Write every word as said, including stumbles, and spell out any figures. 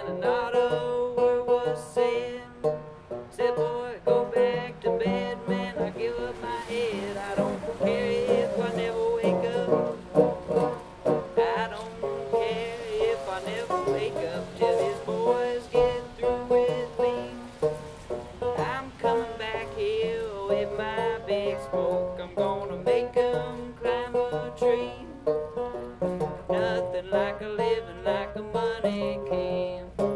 and not a word was said. Said, boy, go back to bed, man, I give up my head. I don't care if I never wake up. I don't care if I never wake up till these boys get through with me. I'm coming back here with my big smoke. I'm gonna make 'em climb a tree. Nothing like a living like a money king.